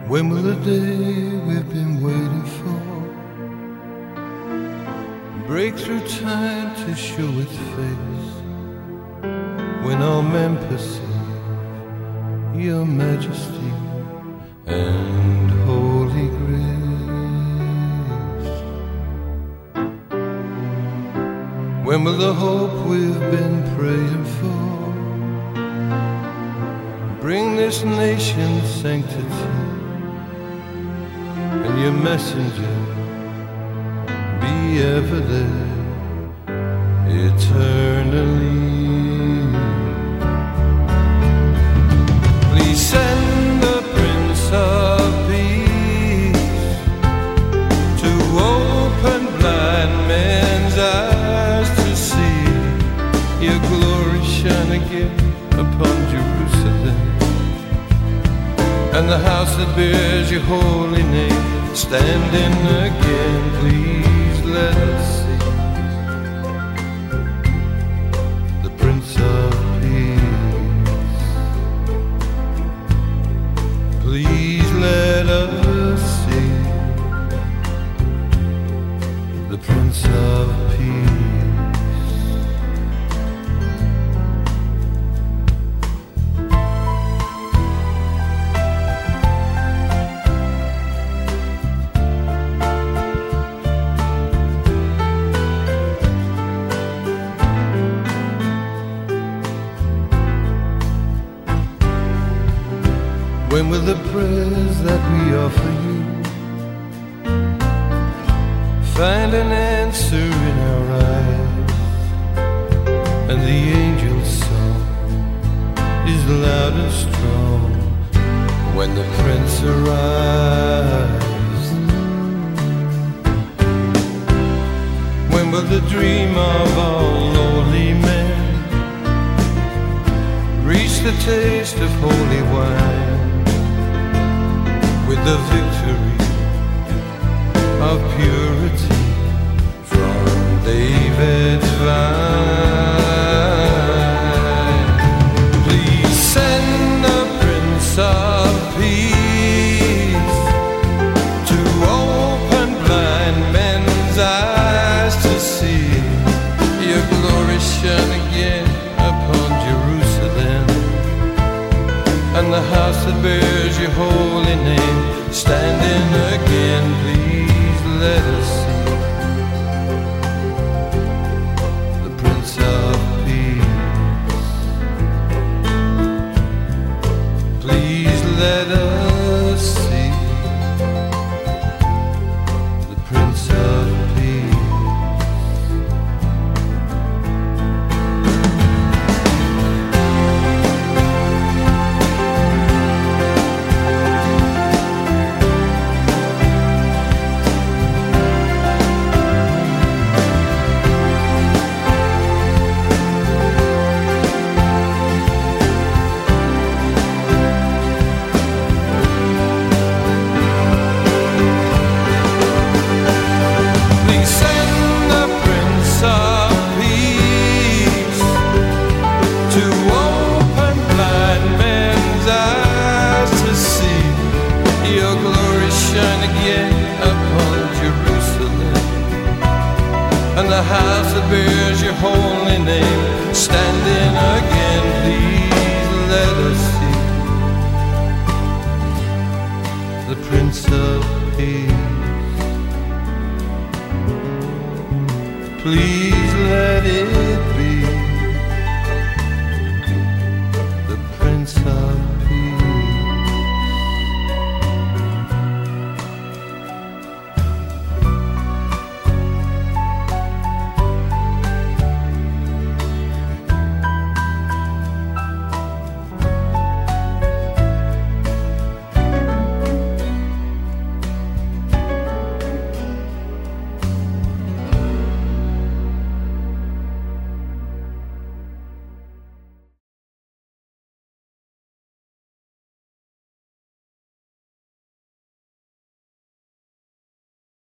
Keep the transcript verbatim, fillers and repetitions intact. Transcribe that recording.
When will the day we've been waiting for break through time to show its face? When all men perceive your majesty and holy grace? When will the hope we've been praying for bring this nation sanctity, and your messenger be ever there eternally? Please send the Prince of Peace to open blind men's eyes to see your glory shine again upon Jerusalem, and the house that bears your holy name standing again. Please let us see the Prince of Peace. Please let us see the Prince of Peace. When will the prayers that we offer you find an answer in our eyes, and the angel's song is loud and strong when the Prince arrives? When will the dream of all lowly men reach the taste of holy wine, with the victory of purity from David's vine? Please send the Prince of Peace to open blind men's eyes to see your glory shine again upon Jerusalem, and the house that bears your holy name standing again. Please let us see the Prince of Peace. Please let us see the Prince of Peace. The house that bears your holy name standing again. Please let us see the Prince of Peace. Please let it be the Prince of